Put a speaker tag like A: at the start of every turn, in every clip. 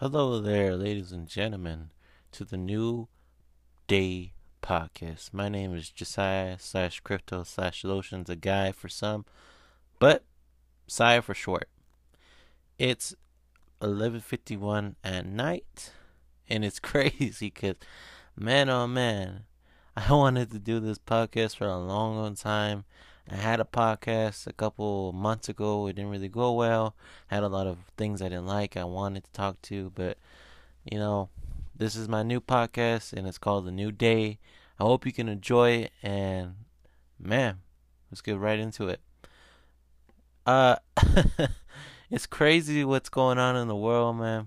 A: Hello there, ladies and gentlemen, to the New Day podcast. My name is Josiah slash Crypto slash Lotions, a guy for some, but Saya for short. It's 11:51 at night, and it's crazy because, man, oh man, I wanted to do this podcast for a long, long time. I had a podcast a couple months ago. It didn't really go well. Had a lot of things I didn't like. I wanted to talk to, but you know, this is my new podcast and it's called The New Day. I hope you can enjoy it and man, let's get right into it. Uh it's crazy what's going on in the world, man.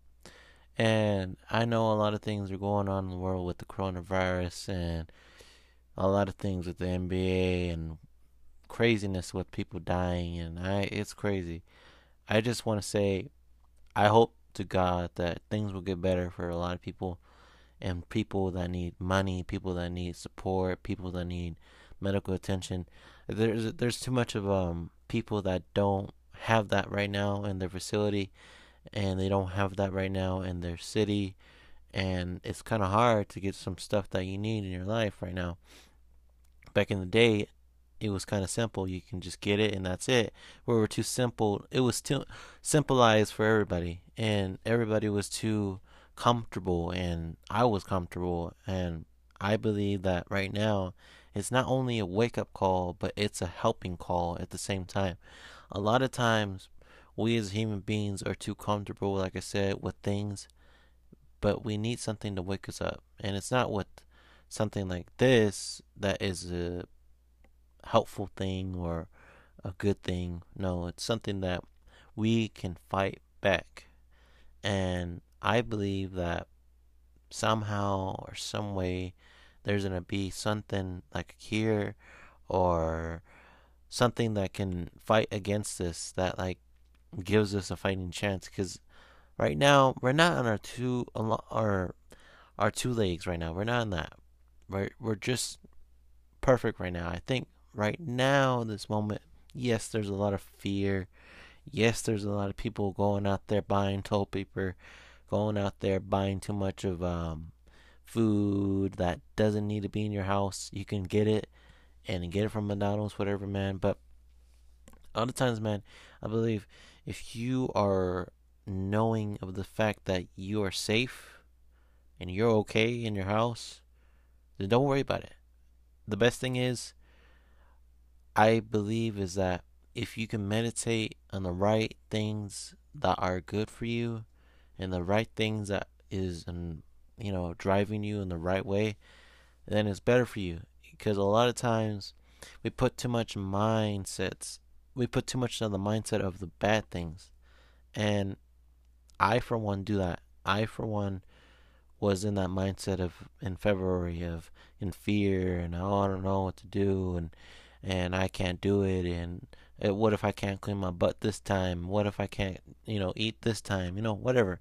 A: And I know a lot of things are going on in the world with the coronavirus and a lot of things with the NBA and craziness with people dying and I it's crazy. I just want to say I hope to God that things will get better for a lot of people and people that need money, people that need support, people that need medical attention. There's too much of people that don't have that right now in their facility, and they don't have that right now in their city, and it's kind of hard to get some stuff that you need in your life right now. Back in the day, it was kind of simple. You can just get it and that's it. Where we're too simple, it was too simplified for everybody, and everybody was too comfortable, and I was comfortable. And I believe that right now, it's not only a wake up call, but it's a helping call at the same time. A lot of times, we as human beings are too comfortable, like I said, with things, but we need something to wake us up. And it's not with something like this that is a helpful thing or a good thing. No, it's something that we can fight back. And I believe that somehow or some way there's going to be something like a cure or something that can fight against this that like gives us a fighting chance because right now we're not on our two legs right now. We're not in that. We're just perfect right now. I think right now, this moment, yes, there's a lot of fear. Yes, there's a lot of people going out there buying toilet paper, going out there buying too much of food that doesn't need to be in your house. You can get it and get it from McDonald's, whatever, man. But other times, man, I believe if you are knowing of the fact that you are safe and you're okay in your house, then don't worry about it. The best thing is I believe is that if you can meditate on the right things that are good for you and the right things that is driving you in the right way, then it's better for you. Because a lot of times we put too much mindsets, we put too much on the mindset of the bad things, and I for one do that. I for one was in that mindset of in February of in fear and oh I don't know what to do and I can't do it and what if I can't clean my butt this time? What if I can't eat this time? Whatever.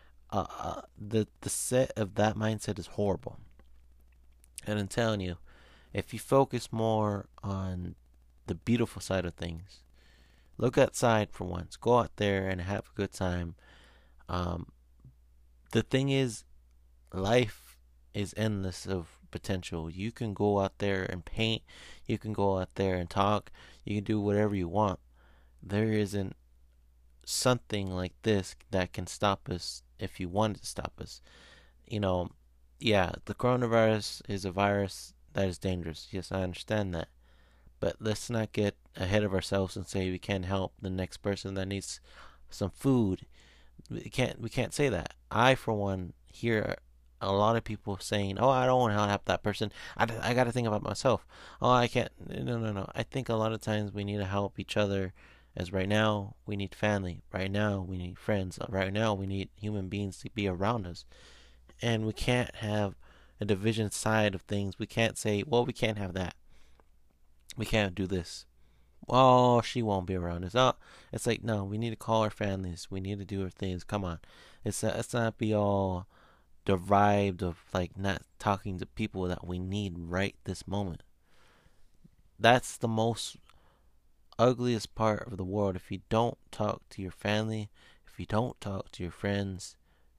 A: The set of that mindset is horrible. And I'm telling you, if you focus more on the beautiful side of things, look outside for once. Go out there and have a good time. Um, the thing is, life is endless of potential. You can go out there and paint, you can go out there and talk, you can do whatever you want. There isn't something like this that can stop us if you want it to stop us. You know, yeah, the coronavirus is a virus that is dangerous. Yes, I understand that. But let's not get ahead of ourselves and say we can't help the next person that needs some food. We can't say that. I for one hear a lot of people saying, "Oh, I don't want to help that person. I got to think about myself. Oh, I can't." No, no, no. I think a lot of times we need to help each other. As right now we need family. Right now we need friends. Right now we need human beings to be around us. And we can't have a division side of things. We can't say, "Well, we can't have that. We can't do this." Oh, she won't be around us. Oh, it's like no, we need to call our families. We need to do our things. Come on, it's not be all derived of like not talking to people that we need right this moment. That's the most ugliest part of the world. If you don't talk to your family, if you don't talk to your friends,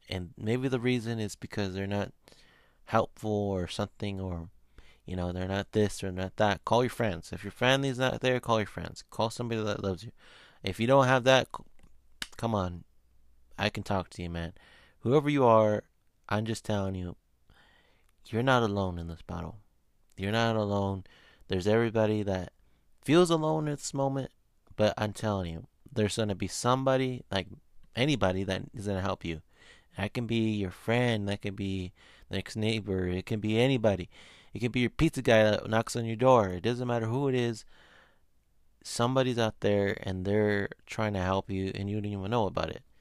A: And maybe the reason is because they're not helpful or something, or they're not this or not that. Call your friends. If your family's not there, call your friends. Call somebody that loves you. If you don't have that, come on, I can talk to you, man. Whoever you are, I'm just telling you, you're not alone in this battle. You're not alone. There's everybody that feels alone at this moment, but I'm telling you, there's gonna be somebody, like anybody, that is gonna help you. That can be your friend, that can be the next neighbor, it can be anybody. It can be your pizza guy that knocks on your door. It doesn't matter who it is. Somebody's out there and they're trying to help you and you don't even know about it.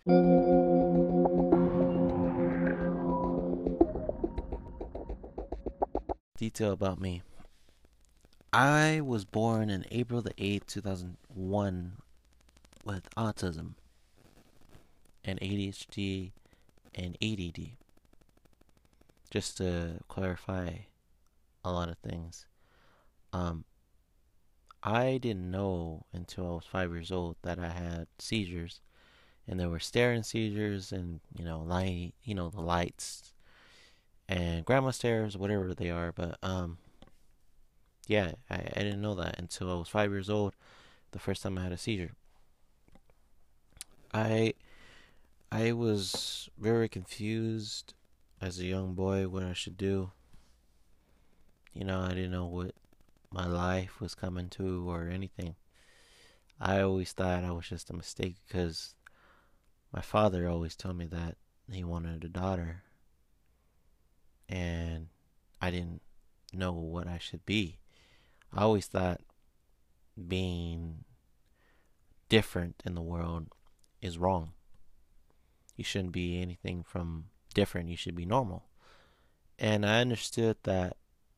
A: Detail about me. I was born in April the 8th, 2001 with autism and ADHD and ADD. Just to clarify a lot of things. Um, I didn't know until I was 5 years old that I had seizures, and there were staring seizures, and the lights and grandma stares, whatever they are. But yeah, I didn't know that until I was 5 years old. The first time I had a seizure, I I was very confused as a young boy what I should do. I didn't know what my life was coming to or anything. I always thought I was just a mistake because my father always told me that he wanted a daughter, and I didn't know what I should be. I always thought being different in the world is wrong. You shouldn't be anything from different, you should be normal. And I understood that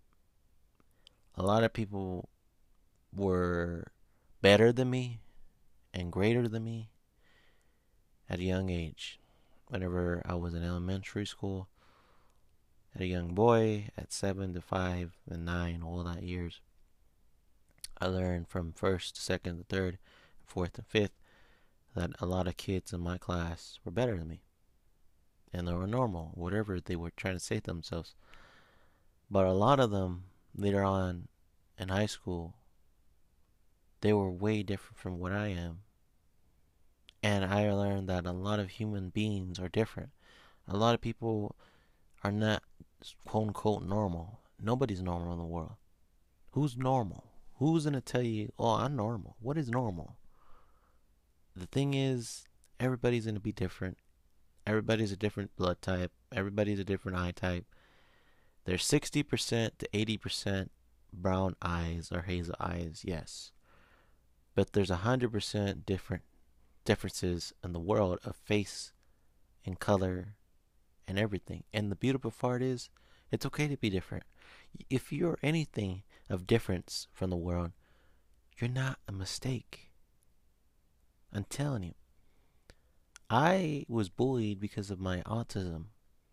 A: a lot of people were better than me and greater than me at a young age. Whenever I was in elementary school, at a young boy, at 7 to 5 and 9, all that years, I learned from first to second to third, fourth and fifth that a lot of kids in my class were better than me. And they were normal, whatever they were trying to say to themselves. But a lot of them, later on in high school, they were way different from what I am. And I learned that a lot of human beings are different. A lot of people are not quote unquote normal. Nobody's normal in the world. Who's normal? Who's going to tell you, oh, I'm normal? What is normal? The thing is, everybody's going to be different. Everybody's a different blood type. Everybody's a different eye type. There's 60% to 80% brown eyes or hazel eyes, yes. But there's 100% differences in the world of face and color and everything. And the beautiful part is, it's okay to be different. If you're anything of difference from the world, you're not a mistake. I'm telling you. I was bullied because of my autism.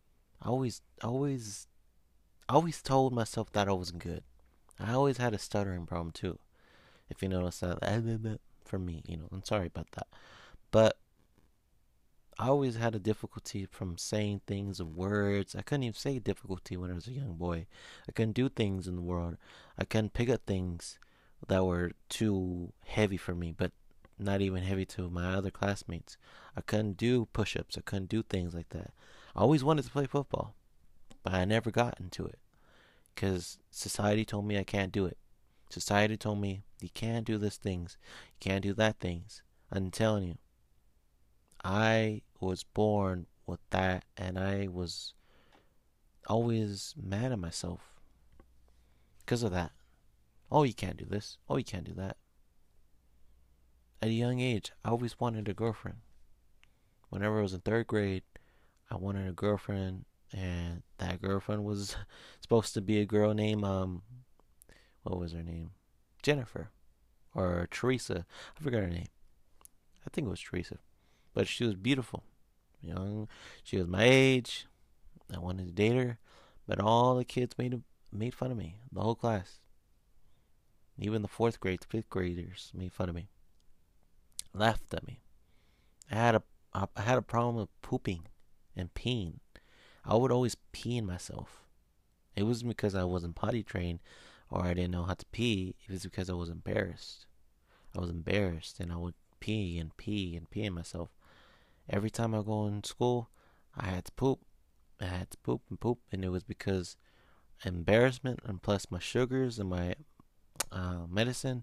A: I always told myself that I wasn't good. I always had a stuttering problem too. If you notice that, for me, I'm sorry about that. But I always had a difficulty from saying things of words. I couldn't even say difficulty when I was a young boy. I couldn't do things in the world. I couldn't pick up things that were too heavy for me, but not even heavy to my other classmates. I couldn't do push-ups. I couldn't do things like that. I always wanted to play football, but I never got into it because society told me I can't do it. Society told me you can't do these things, you can't do that things. I'm telling you, I was born with that, and I was always mad at myself because of that. Oh, you can't do this. Oh, you can't do that. At a young age, I always wanted a girlfriend. Whenever I was in third grade, I wanted a girlfriend, and that girlfriend was supposed to be a girl named what was her name? Jennifer or Teresa. I forgot her name. I think it was Teresa, but she was beautiful, young. She was my age. I wanted to date her, but all the kids made fun of me. The whole class, even the fourth grade, fifth graders made fun of me, laughed at me. I had a problem with pooping and peeing. I would always pee in myself. It wasn't because I wasn't potty trained or I didn't know how to pee. It was because I was embarrassed. I was embarrassed and I would pee and pee and pee in myself. Every time I go in school, I had to poop. I had to poop and poop, and it was because embarrassment and plus my sugars and my medicine.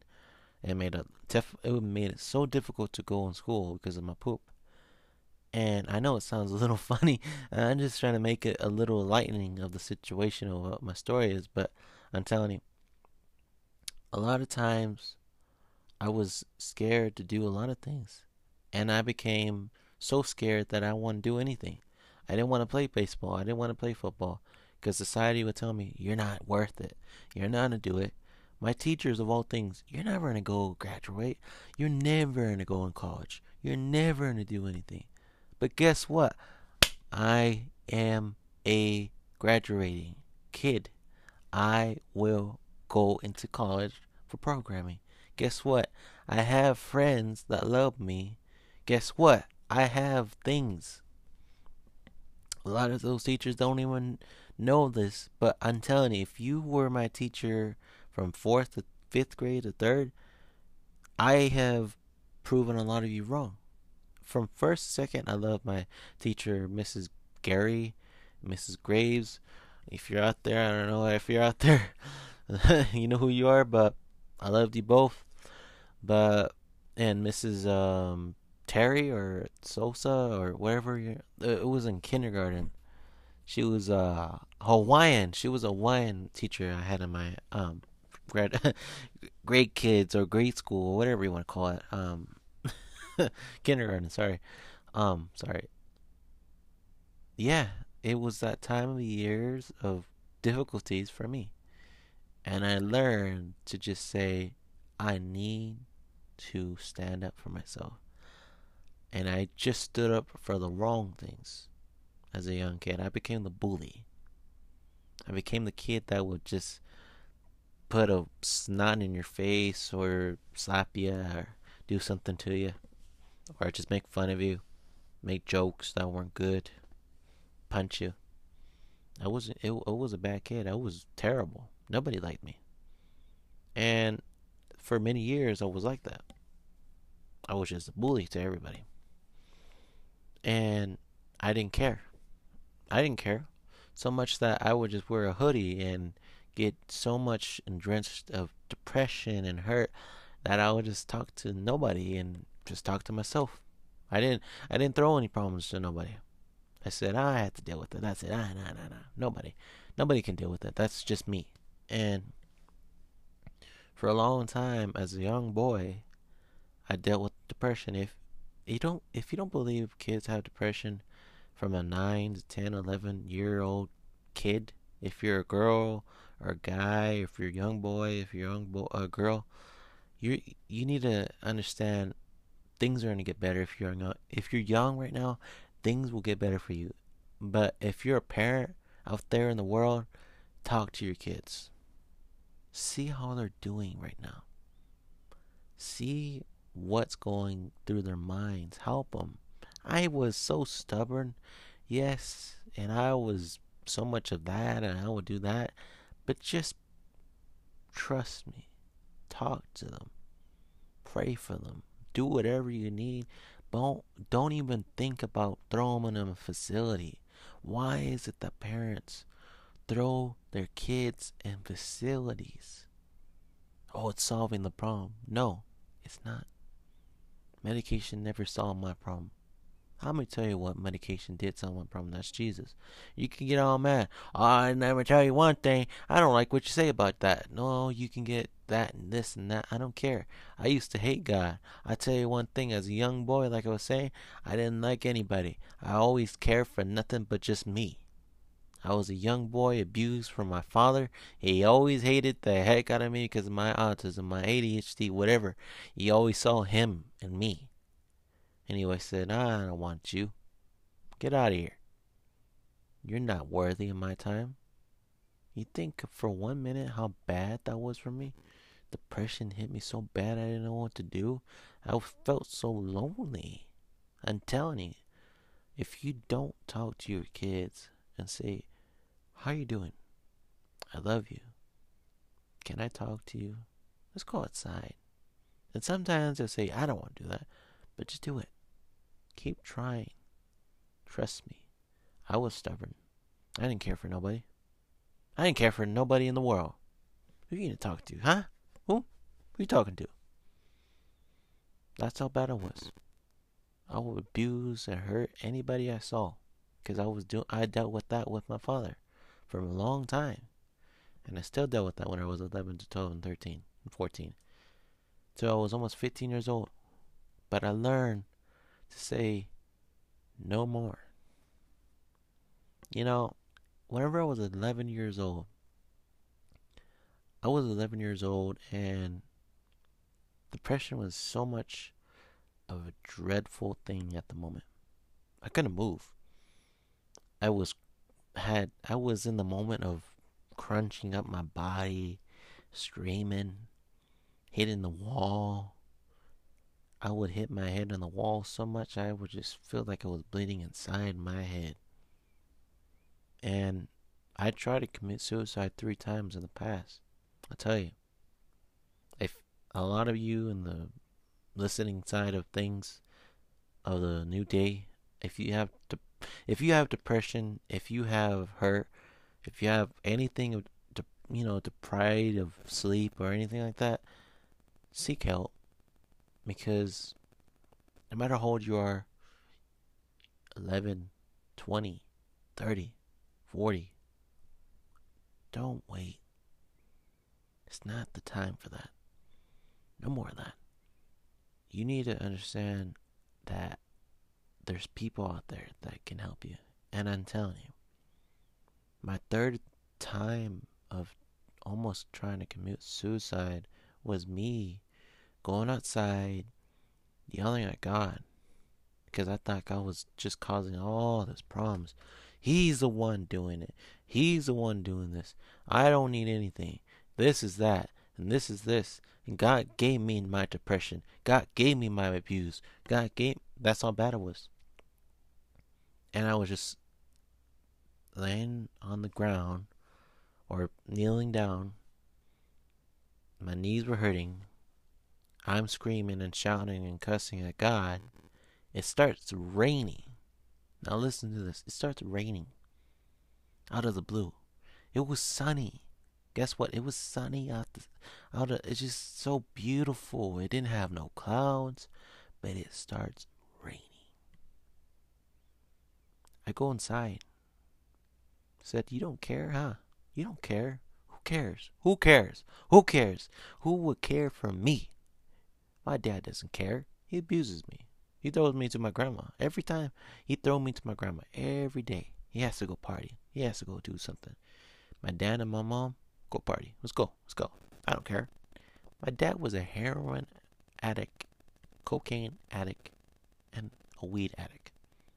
A: It made it so difficult to go in school because of my poop. And I know it sounds a little funny. I'm just trying to make it a little lightening of the situation of what my story is. But I'm telling you, a lot of times I was scared to do a lot of things. And I became so scared that I wouldn't do anything. I didn't want to play baseball. I didn't want to play football. Because society would tell me, you're not worth it. You're not going to do it. My teachers of all things, you're never going to go graduate. You're never going to go in college. You're never going to do anything. But guess what? I am a graduating kid. I will go into college for programming. Guess what? I have friends that love me. Guess what? I have things. A lot of those teachers don't even know this, but I'm telling you, if you were my teacher from fourth to fifth grade to third, I have proven a lot of you wrong. From first to second, I love my teacher, Mrs. Gary, Mrs. Graves. If you're out there, I don't know if you're out there, you know who you are, but I loved you both. But and Mrs. Terry or Sosa or whatever it was in kindergarten. She was Hawaiian. She was a Hawaiian teacher I had in my grad grade kids or grade school or whatever you want to call it. Kindergarten, sorry. Sorry. Yeah, it was that time of years of difficulties for me. And I learned to just say, I need to stand up for myself. And I just stood up for the wrong things as a young kid. I became the bully. I became the kid that would just put a snot in your face or slap you or do something to you or just make fun of you, make jokes that weren't good, punch you. I was a bad kid. I was terrible. Nobody liked me. And for many years I was like that. I was just a bully to everybody. And I didn't care. I didn't care. So much that I would just wear a hoodie and get so much drenched of depression and hurt that I would just talk to nobody and just talk to myself. I didn't throw any problems to nobody. I said I had to deal with it. That's it. Nah. Nobody. Nobody can deal with it. That's just me. And for a long time as a young boy, I dealt with depression. If you don't believe kids have depression from a 9 to 10, 11-year-old kid, if you're a girl or a guy, if you're a young boy, if you're a a girl, you need to understand things are going to get better if you're young right now, things will get better for you. But if you're a parent out there in the world, talk to your kids. See how they're doing right now. See what's going through their minds. Help them. I was so stubborn, yes, and I was so much of that, and I would do that. But just trust me. Talk to them. Pray for them. Do whatever you need. Don't even think about throwing them in a facility. Why is it that parents throw their kids in facilities? Oh, it's solving the problem. No, it's not. Medication never solved my problem. I'm gonna tell you what medication did solve my problem. That's Jesus. You can get all mad. Oh, I never tell you one thing. I don't like what you say about that. No, you can get that and this and that. I don't care. I used to hate God. I tell you one thing. As a young boy, like I was saying, I didn't like anybody. I always cared for nothing but just me. I was a young boy abused from my father. He always hated the heck out of me because of my autism, my ADHD, whatever. He always saw him and me. Anyway, said, I don't want you. Get out of here. You're not worthy of my time. You think for 1 minute how bad that was for me? Depression hit me so bad I didn't know what to do. I felt so lonely. I'm telling you. If you don't talk to your kids and say, "How you doing? I love you. Can I talk to you? Let's go outside." And sometimes they'll say, "I don't want to do that," but just do it. Keep trying. Trust me. I was stubborn. I didn't care for nobody. I didn't care for nobody in the world. Who you gonna talk to, huh? Who? Who you talking to? That's how bad I was. I would abuse and hurt anybody I saw, because I dealt with that with my father for a long time, and I still dealt with that when I was 11 to 12 and 13 and 14. So I was almost 15 years old, but I learned to say no more. You know, whenever I was 11 years old, and depression was so much of a dreadful thing at the moment. I couldn't move. I was I was in the moment of crunching up my body, screaming, hitting the wall. I would hit my head on the wall so much I would just feel like I was bleeding inside my head. And I tried to commit suicide 3 times in the past. I tell you, if a lot of you in the listening side of things of the new day, if you have depression, if you have hurt, if you have anything of deprived of sleep or anything like that, seek help, because no matter how old you are, 11, 20, 30, 40, don't wait. It's not the time for that. No more of that. You need to understand that there's people out there that can help you. And I'm telling you, my third time of almost trying to commit suicide was me going outside, yelling at God, because I thought God was just causing all these problems. He's the one doing it. He's the one doing this. I don't need anything. This is that, and this is this. And God gave me my depression. God gave me my abuse. That's how bad it was. And I was just laying on the ground or kneeling down. My knees were hurting. I'm screaming and shouting and cussing at God. It starts raining. Now listen to this. It starts raining out of the blue. It was sunny. Guess what? It was sunny it's just so beautiful. It didn't have no clouds, but it starts raining. I go inside. Said, "You don't care, huh? You don't care. Who cares? Who cares? Who cares? Who would care for me? My dad doesn't care. He abuses me. He throws me to my grandma. Every time he throws me to my grandma. Every day. He has to go party. He has to go do something. My dad and my mom, go party. Let's go. Let's go. I don't care." My dad was a heroin addict, cocaine addict, and a weed addict.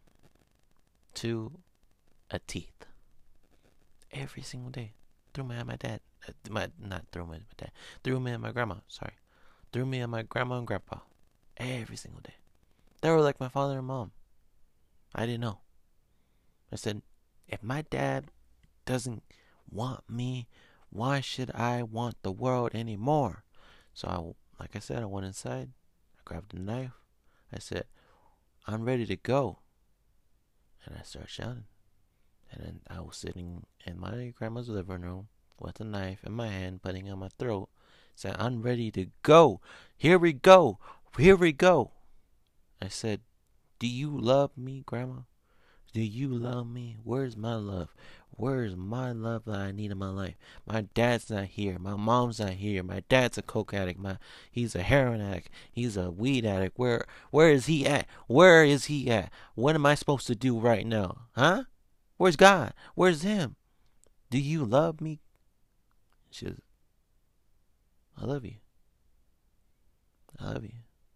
A: To a teeth. Every single day. Threw me at my dad. Not threw me at my dad. Threw me at my grandma. Sorry. Threw me at my grandma and grandpa. Every single day. They were like my father and mom. I didn't know. I said, if my dad doesn't want me, why should I want the world anymore? So like I said, I went inside. I grabbed a knife. I said, "I'm ready to go." And I started shouting. And then I was sitting in my grandma's living room with a knife in my hand, putting it on my throat, saying, "I'm ready to go. Here we go. Here we go." I said, "Do you love me, Grandma? Do you love me? Where's my love? Where's my love that I need in my life? My dad's not here. My mom's not here. My dad's a coke addict. He's a heroin addict. He's a weed addict. Where is he at? Where is he at? What am I supposed to do right now? Huh? Where's God? Where's him? Do you love me?" She says, "I love you. I love you.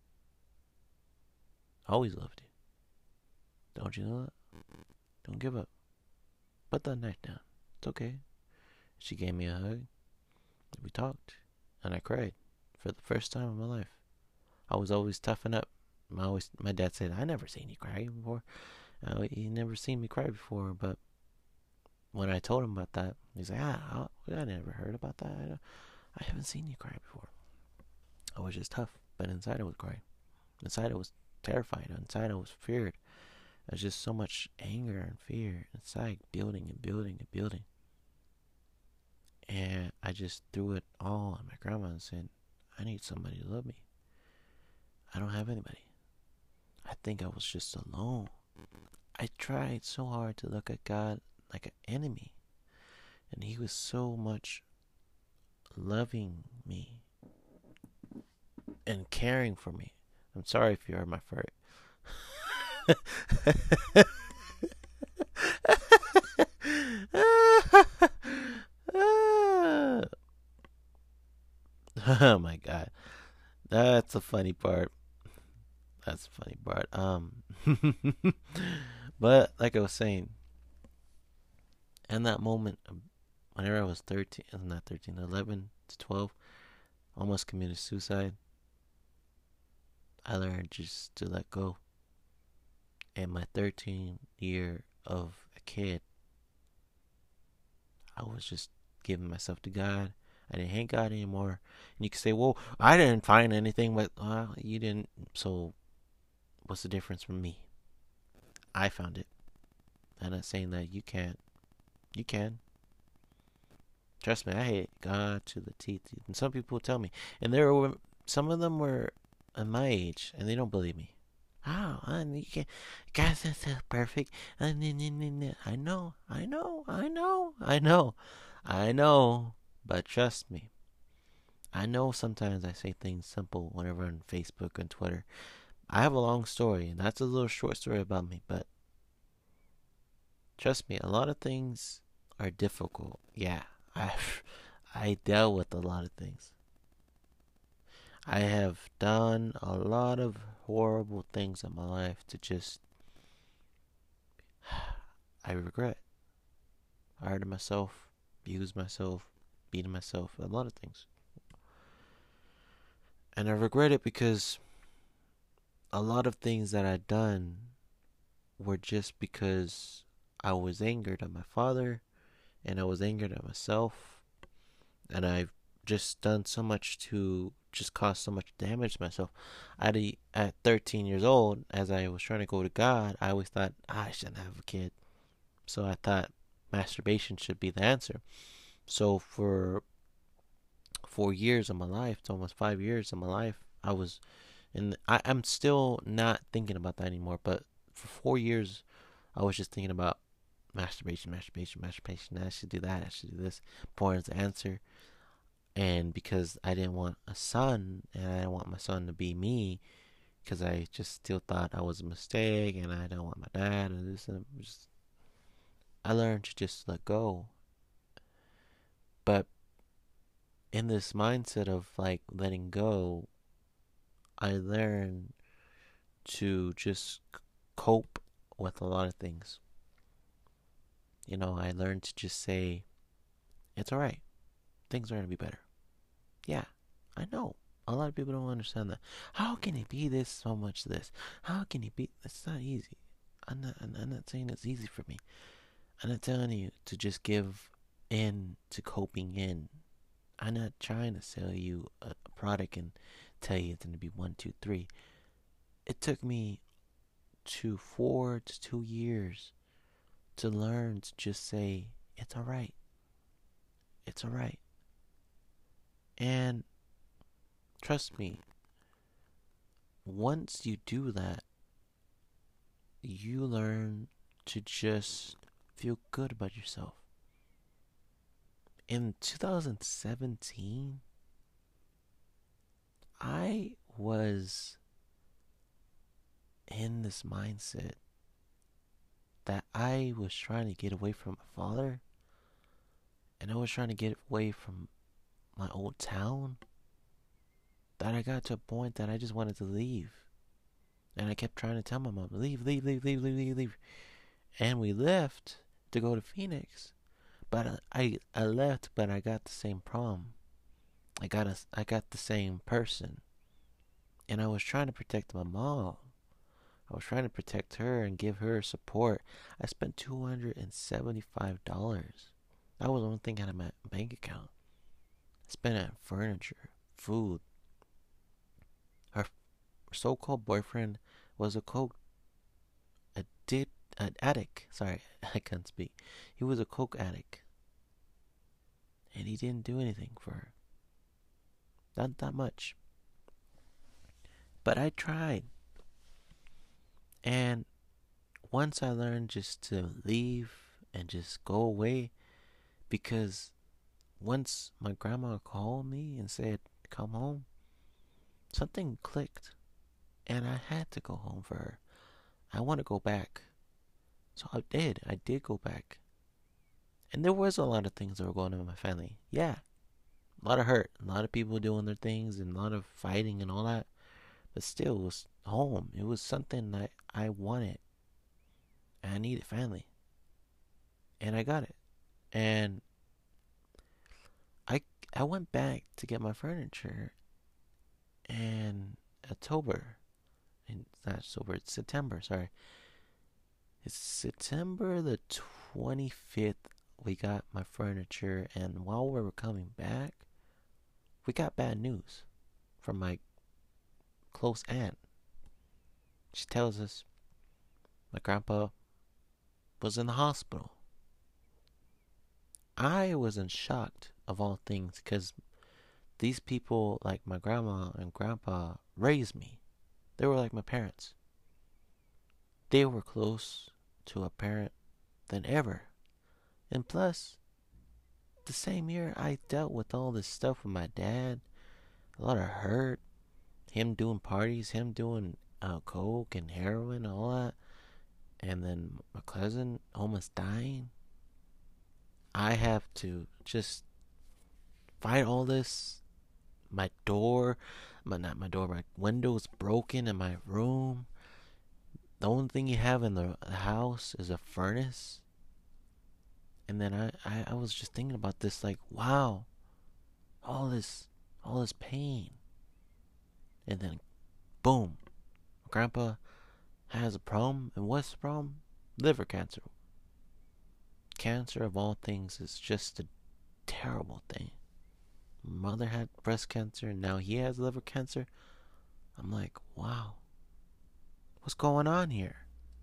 A: I always loved you. Don't you know that? Don't give up. Put that knife down. It's okay." She gave me a hug. We talked. And I cried for the first time in my life. I was always toughen up. My dad said, "I never seen you cry before." He never seen me cry before, but when I told him about that, he's like, I never heard about that. I haven't seen you cry before. I was just tough, but inside I was crying. Inside I was terrified. Inside I was feared. There's just so much anger and fear inside, building and building and building. And I just threw it all on my grandma and said, I need somebody to love me. I don't have anybody. I think I was just alone. I tried so hard to look at God like an enemy, and He was so much loving me and caring for me. I'm sorry if you heard my fart. Oh my god. That's the funny part. That's the funny part. But like I was saying, in that moment, whenever I was 13, not 13, 11 to 12, almost committed suicide, I learned just to let go. And my 13th year of a kid, I was just giving myself to God. I didn't hate God anymore. And you can say, well, I didn't find anything, but well, you didn't. So what's the difference from me? I found it. I'm not saying that you can't. You can. Trust me, I hate God to the teeth. And some people tell me, and there were some of them were at my age, and they don't believe me. Oh, you can't. God's not so perfect. I know, I know, I know, I know. But trust me, I know sometimes I say things simple whenever on Facebook and Twitter. I have a long story, and that's a little short story about me. But trust me, a lot of things are difficult. Yeah, I dealt with a lot of things. I have done a lot of horrible things in my life to just I regret. I hurt myself, abused myself, beating myself, a lot of things. And I regret it because a lot of things that I'd done were just because I was angered at my father and I was angered at myself, and I've just done so much to just cause so much damage to myself. At 13 years old, as I was trying to go to God, I always thought I shouldn't have a kid. So I thought masturbation should be the answer. So for 4 years of my life, to almost 5 years of my life, I was I'm still not thinking about that anymore. But for 4 years, I was just thinking about masturbation, masturbation, masturbation. I should do that. I should do this. Porn is the answer. And because I didn't want a son, and I didn't want my son to be me, because I just still thought I was a mistake, and I don't want my dad, and this, and just, I learned to just let go. But in this mindset of like letting go, I learned to just cope with a lot of things. I learned to just say, it's alright. Things are going to be better. Yeah, I know. A lot of people don't understand that. How can it be this, so much this? How can it be? It's not easy. I'm not saying it's easy for me. I'm not telling you to just give in to coping in. I'm not trying to sell you a product and tell you it's going to be 1, 2, 3. It took me 4 to 2 years to learn to just say, it's alright. It's alright. And trust me, once you do that, you learn to just feel good about yourself. In 2017, I was in this mindset that I was trying to get away from my father, and I was trying to get away from my old town, that I got to a point that I just wanted to leave. And I kept trying to tell my mom, leave, leave, leave, leave, leave, leave, leave. And we left to go to Phoenix. But I left, but I got the same problem. I got the same person. And I was trying to protect my mom. I was trying to protect her and give her support. I spent $275. That was the only thing out of my bank account. I spent it on furniture, food. Her so-called boyfriend was a coke an addict. Sorry, I can't speak. He was a coke addict, and he didn't do anything for her. Not that much. But I tried. And once I learned just to leave and just go away, because once my grandma called me and said, come home, something clicked. And I had to go home for her. I want to go back. So I did. I did go back. And there was a lot of things that were going on in my family. Yeah. A lot of hurt. A lot of people doing their things and a lot of fighting and all that. But still, it was home. It was something that I wanted. And I needed family. And I got it. And I went back to get my furniture in October. And not October, it's September, sorry. It's September the 25th. We got my furniture, and while we were coming back, we got bad news from my close aunt. She tells us my grandpa was in the hospital. I was in shock of all things because these people, like my grandma and grandpa, raised me. They were like my parents. They were close to a parent than ever. And plus, the same year I dealt with all this stuff with my dad, a lot of hurt, him doing parties, him doing coke and heroin, all that, and then my cousin almost dying. I have to just fight all this. My window's broken in my room. The only thing you have in the house is a furnace. And then I was just thinking about this, like, wow, all this pain. And then, boom, Grandpa has a problem. And what's the problem? Liver cancer. Cancer of all things is just a terrible thing. Mother had breast cancer, and now he has liver cancer. I'm like, wow, what's going on here?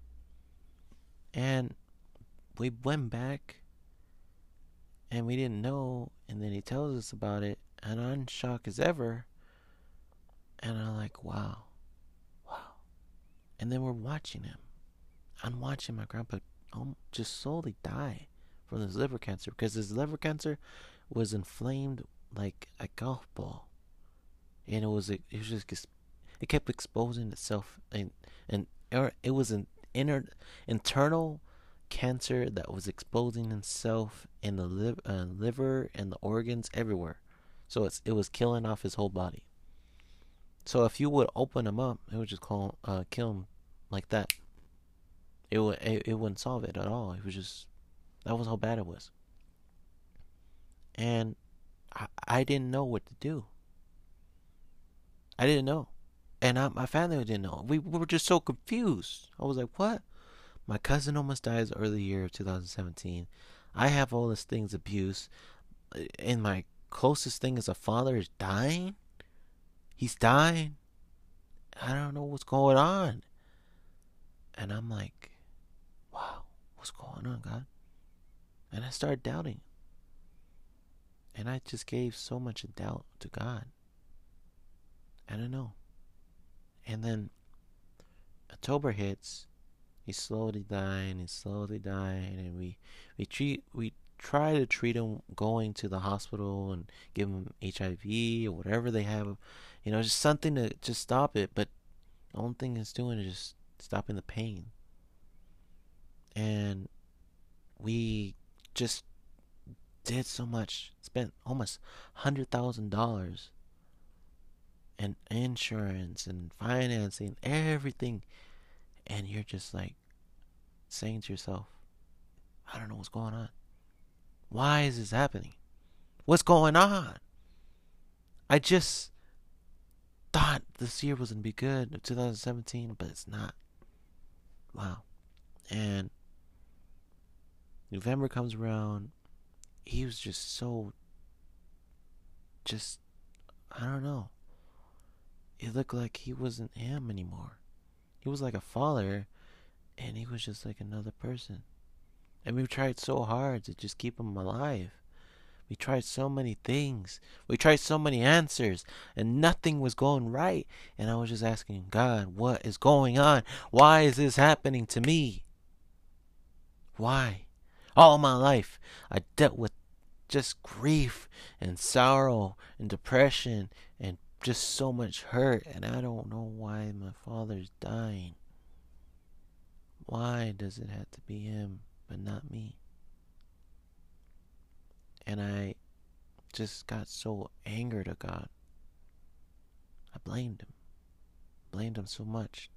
A: And we went back, and we didn't know, and then he tells us about it, and I'm shocked as ever. And I'm like, wow. And then we're watching him. I'm watching my grandpa just slowly die from his liver cancer, because his liver cancer was inflamed like a golf ball, and it kept exposing itself, and it was an internal cancer that was exposing itself in the liver and the organs everywhere. So it was killing off his whole body. So if you would open him up, it would just kill him like that. It wouldn't solve it at all. It was just, that was how bad it was. And I didn't know what to do. I didn't know. And my family didn't know. We were just so confused. I was like, what? My cousin almost died the early year of 2017. I have all these things, abuse. And my closest thing as a father is dying. He's dying. I don't know what's going on. And I'm like, wow, what's going on, God? And I started doubting. And I just gave so much doubt to God. I don't know. And then October hits. He's slowly dying. And we try to treat him, going to the hospital and give him HIV or whatever they have. Just something to just stop it. But the only thing it's doing is just stopping the pain. And we just did so much. Spent almost $100,000 in insurance and financing, everything. And you're just like saying to yourself, I don't know what's going on. Why is this happening? What's going on? I just thought this year was going to be good, 2017, but it's not. Wow. And November comes around. He was just so, just, I don't know. It looked like he wasn't him anymore. He was like a father, and he was just like another person. And we tried so hard to just keep him alive. We tried so many things. We tried so many answers, and nothing was going right. And I was just asking God, what is going on? Why is this happening to me? Why? All my life, I dealt with just grief and sorrow and depression and just so much hurt. And I don't know why my father's dying. Why does it have to be him, but not me? And I just got so angered at God. I blamed him. Blamed him so much.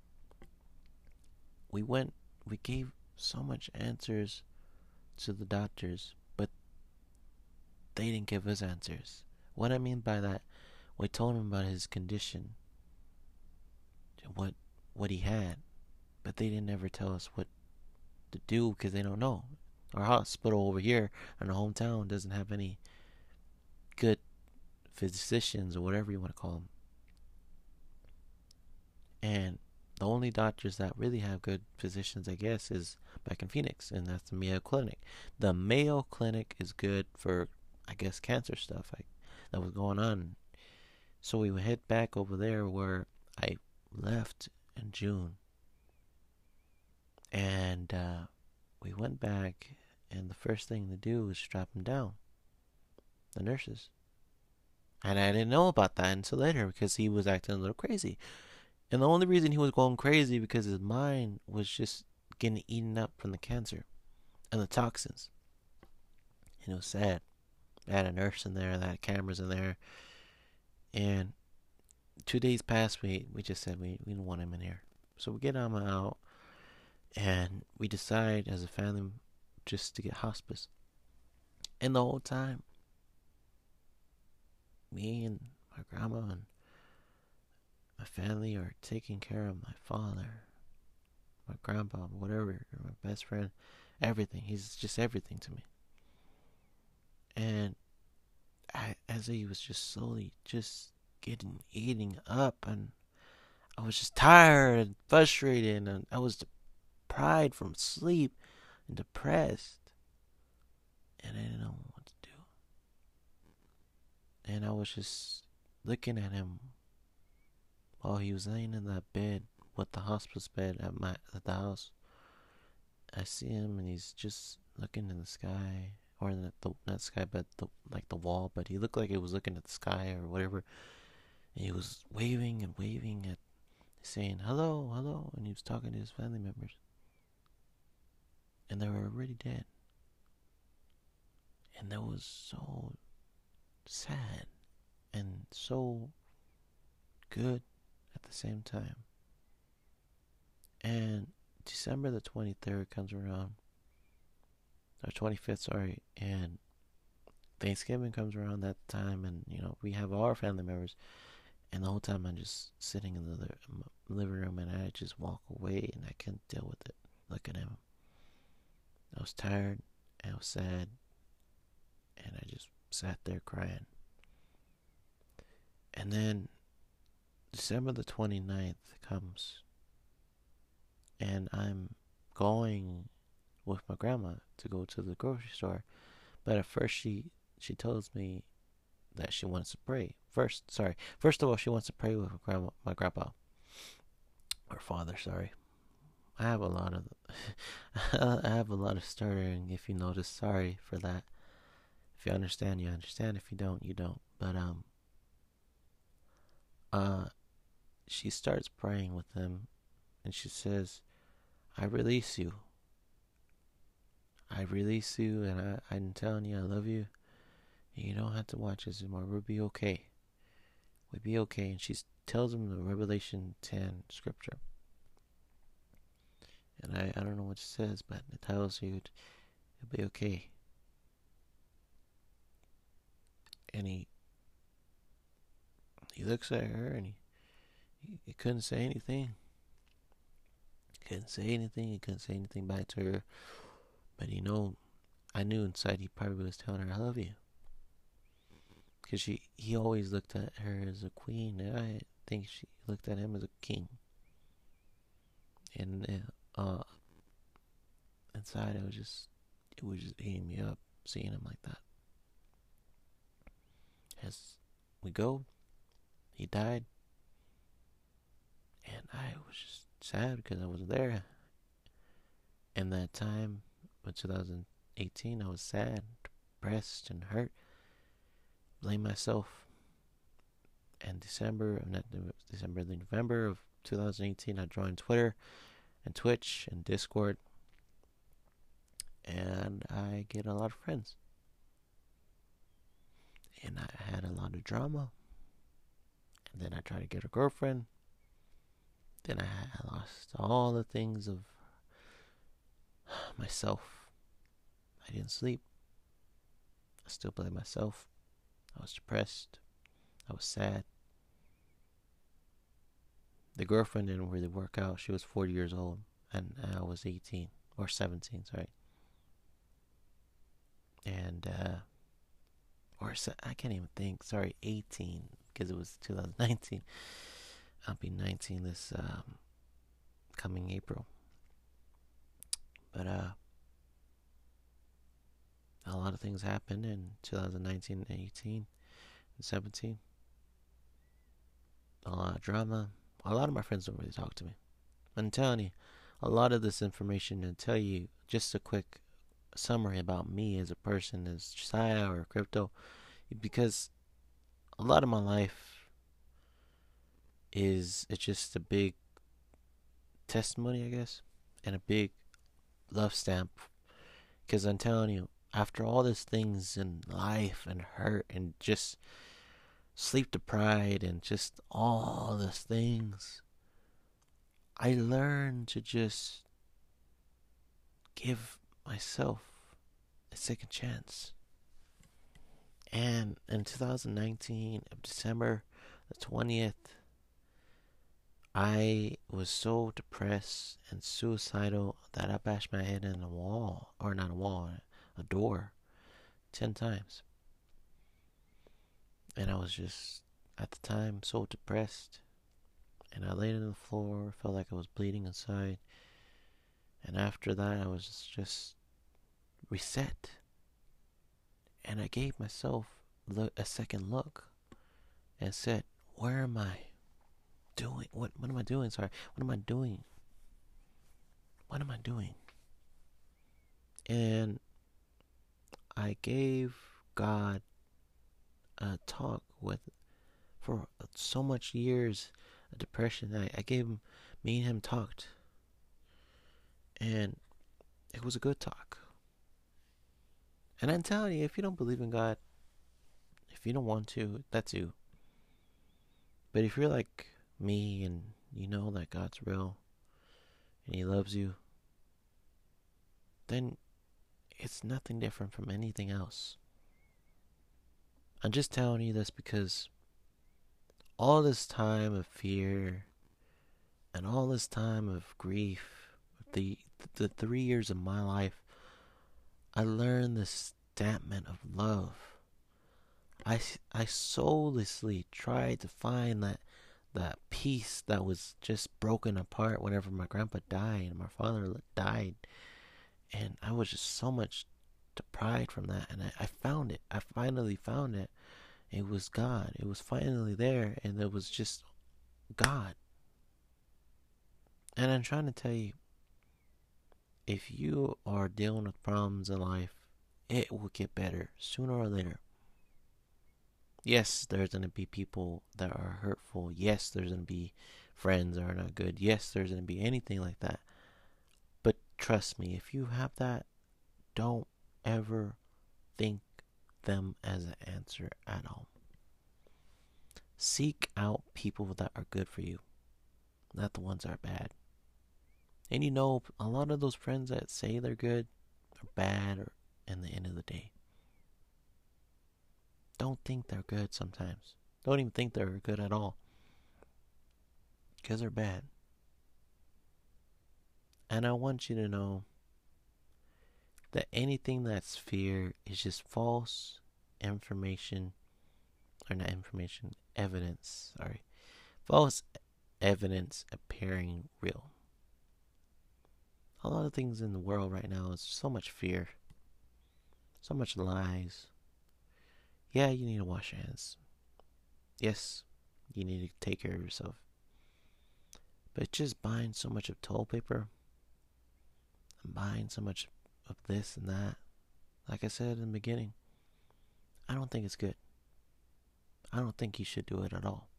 A: We gave so much answers to the doctors, but they didn't give us answers. What I mean by that, we told him about his condition, what he had, but they didn't ever tell us what to do because they don't know. Our hospital over here in our hometown doesn't have any good physicians or whatever you want to call them. And the only doctors that really have good physicians, I guess, is back in Phoenix, and that's the Mayo Clinic. The Mayo Clinic is good for, I guess, cancer stuff that was going on. So we would head back over there where I left in June. And we went back, and the first thing to do was strap him down, the nurses. And I didn't know about that until later because he was acting a little crazy. And the only reason he was going crazy because his mind was just getting eaten up from the cancer and the toxins. And it was sad. I had a nurse in there, I had cameras in there. And 2 days passed, we just said we didn't want him in here. So we get him out, and we decide as a family just to get hospice. And the whole time, me and my grandma and my family are taking care of my father, my grandpa, whatever, my best friend, everything. He's just everything to me. And as he was just slowly just getting eating up, and I was just tired and frustrated, and I was deprived from sleep and depressed, and I didn't know what to do. And I was just looking at him while he was laying in that bed with the hospice bed at the house. I see him, and he's just looking in the sky, or not sky, but like the wall. But he looked like he was looking at the sky or whatever. And he was waving and waving at, saying hello, hello, and he was talking to his family members, and they were already dead. And that was so sad and so good at the same time. And December the 23rd comes around, or 25th, sorry, and Thanksgiving comes around that time, and we have our family members, and the whole time I'm just sitting in the living room, and I just walk away, and I couldn't deal with it, looking at him. I was tired, I was sad, and I just sat there crying. And then December the 29th comes, and I'm going with my grandma to go to the grocery store. But at first she tells me that she wants to pray. First of all, she wants to pray with my grandpa, or father. Sorry, I have a lot of I have a lot of stuttering. If you notice, sorry for that. If you understand, you understand. If you don't, you don't. But she starts praying with him, and she says, "I release you. I release you, and I'm telling you, I love you. And you don't have to watch this anymore. We'll be okay. We'll be okay." And she tells him the Revelation 10 scripture. And I don't know what it says, but it tells you it'll be okay. And he looks at her, and he couldn't say anything. couldn't say anything. He couldn't say anything back to her. But I knew inside he probably was telling her, "I love you," because he always looked at her as a queen, and I think she looked at him as a king. And inside, it was just eating me up seeing him like that. As we go, he died, and I was just sad because I was there. And that time, in 2018, I was sad, depressed, and hurt. Blamed myself. And November of 2018, I joined Twitter and Twitch and Discord, and I get a lot of friends. And I had a lot of drama. And then I tried to get a girlfriend. Then I lost all the things of myself. I didn't sleep. I still blame myself. I was depressed. I was sad. The girlfriend didn't really work out. She was 40 years old, and I was 18 or 17, sorry. And I can't even think. Sorry, 18 because it was 2019. I'll be 19 this coming April. But a lot of things happened in 2019, 18, and 17. A lot of drama. A lot of my friends don't really talk to me. I'm telling you, a lot of this information to tell you just a quick summary about me as a person, as Josiah or Crypto, because a lot of my life it's just a big testimony, I guess, and a big love stamp. Because I'm telling you, after all these things in life and hurt and just sleep deprived and just all these things, I learned to just give myself a second chance. And in 2019, of December the 20th, I was so depressed and suicidal that I bashed my head in a wall, or not a wall, a door, 10 times. And I was just, at the time, so depressed. And I laid on the floor, felt like I was bleeding inside. And after that, I was just reset. And I gave myself a second look and said, where am I doing? What am I doing? Sorry. What am I doing? What am I doing? And I gave God a talk for so much years of depression. I gave him, me and him talked. And it was a good talk. And I'm telling you, if you don't believe in God, if you don't want to, that's you. But if you're like me and you know that God's real and he loves you, then it's nothing different from anything else. I'm just telling you this because all this time of fear and all this time of grief, the 3 years of my life, I learned the statement of love. I soullessly tried to find that peace that was just broken apart whenever my grandpa died and my father died. And I was just so much deprived from that. And I found it. I finally found it. It was God. It was finally there. And it was just God. And I'm trying to tell you, if you are dealing with problems in life, it will get better sooner or later. Yes, there's going to be people that are hurtful. Yes, there's going to be friends that are not good. Yes, there's going to be anything like that. But trust me, if you have that, don't ever think them as an answer at all. Seek out people that are good for you, not the ones that are bad. And a lot of those friends that say they're good are bad or in the end of the day. Don't think they're good sometimes. Don't even think they're good at all. Because they're bad. And I want you to know that anything that's fear is just false information, or not information, evidence, sorry. False evidence appearing real. A lot of things in the world right now is so much fear, so much lies. Yeah, you need to wash your hands. Yes, you need to take care of yourself. But just buying so much of toilet paper and buying so much of this and that, like I said in the beginning, I don't think it's good. I don't think you should do it at all.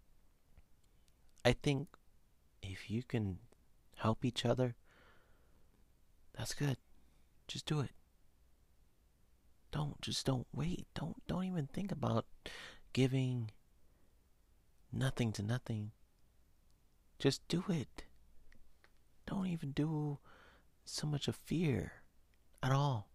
A: I think if you can help each other, that's good. Just do it. Don't wait. Don't even think about giving nothing to nothing. Just do it. Don't even do so much of fear at all.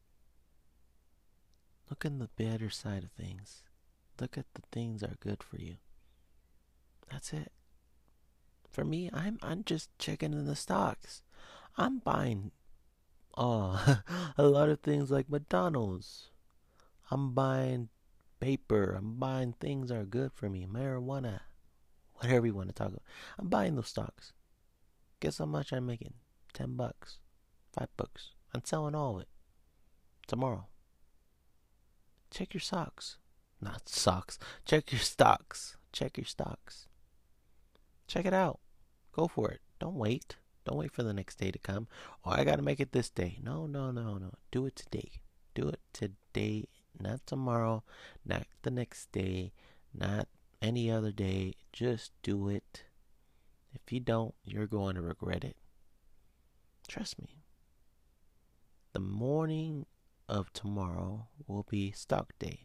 A: Look on the better side of things. Look at the things that are good for you. That's it. For me, I'm just checking in the stocks. I'm buying a lot of things like McDonald's. I'm buying paper. I'm buying things that are good for me. Marijuana. Whatever you want to talk about. I'm buying those stocks. Guess how much I'm making? $10. $5. I'm selling all of it. Tomorrow. Check your socks. Not socks. Check your stocks. Check your stocks. Check it out. Go for it. Don't wait. Don't wait for the next day to come. Oh, I gotta make it this day. No. Do it today. Do it today. Not tomorrow. Not the next day. Not any other day. Just do it. If you don't, you're going to regret it. Trust me. The morning of tomorrow will be stock day.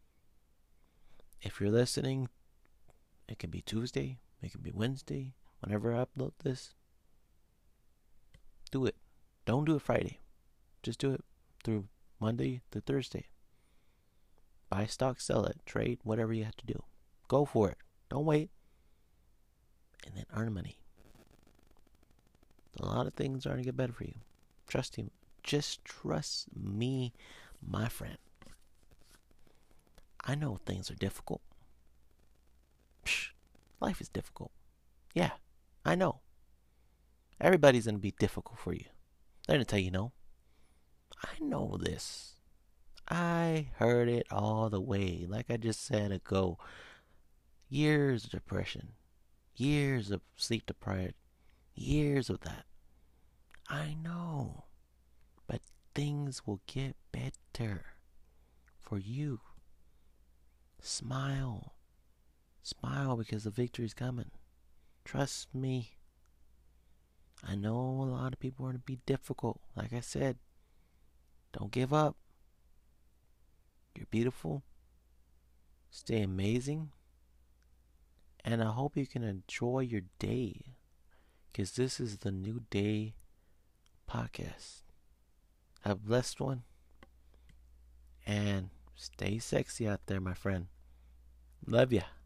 A: If you're listening, it can be Tuesday, it can be Wednesday, whenever I upload this. Do it. Don't do it Friday. Just do it through Monday to Thursday. Buy stock, sell it, trade, whatever you have to do. Go for it. Don't wait. And then earn money. A lot of things are going to get better for you. Trust him. Just trust me, my friend. I know things are difficult. Life is difficult. Yeah, I know. Everybody's going to be difficult for you. They're going to tell you no. I know this. I heard it all the way. Like I just said ago. Years of depression. Years of sleep deprived. Years of that. I know. But things will get better for you. Smile. Smile because the victory's coming. Trust me. I know a lot of people are going to be difficult. Like I said, don't give up. You're beautiful. Stay amazing. And I hope you can enjoy your day. Because this is the New Day podcast. Have a blessed one. And stay sexy out there, my friend. Love ya.